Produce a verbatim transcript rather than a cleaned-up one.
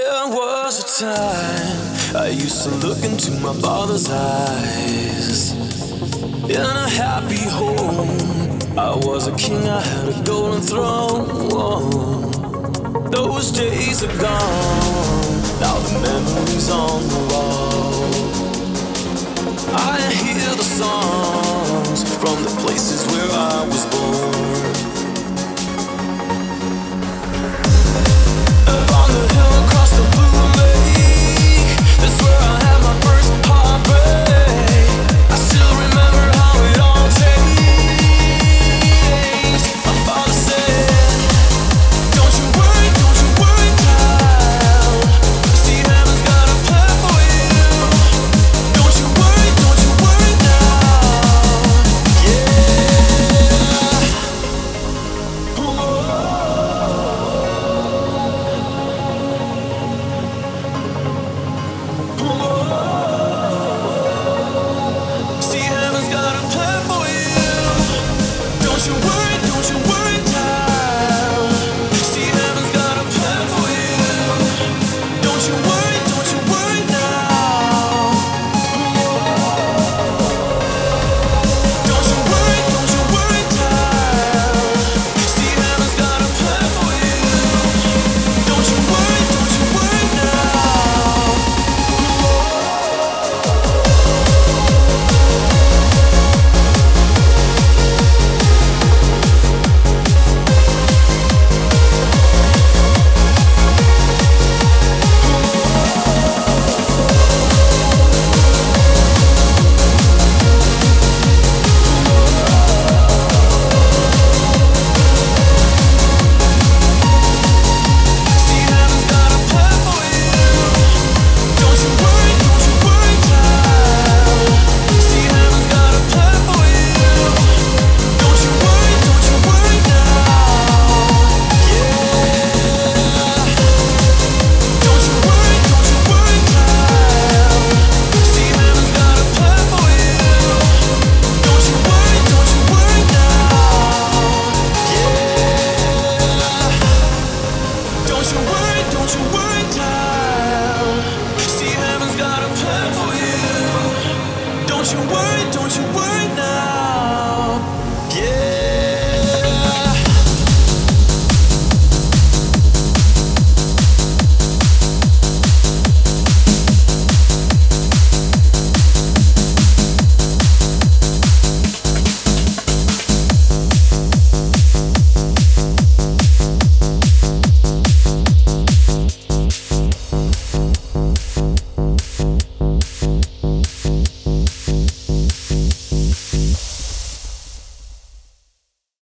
There was a time I used to look into my father's eyes. In a happy home, I was a king, I had a golden throne. Whoa. Those days are gone, now the memories on the wall. I hear the songs from the places where I was born.